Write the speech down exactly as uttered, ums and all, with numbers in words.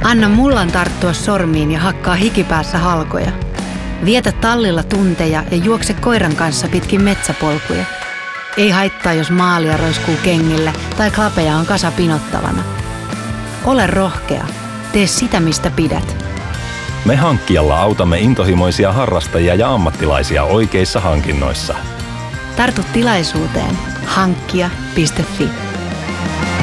Anna mullan tarttua sormiin ja hakkaa hikipäässä halkoja. Vietä tallilla tunteja ja juokse koiran kanssa pitkin metsäpolkuja. Ei haittaa, jos maalia roiskuu kengillä tai klapeja on kasa pinottavana. Ole rohkea. Tee sitä, mistä pidät. Me Hankkijalla autamme intohimoisia harrastajia ja ammattilaisia oikeissa hankinnoissa. Tartu tilaisuuteen hankkija piste fi.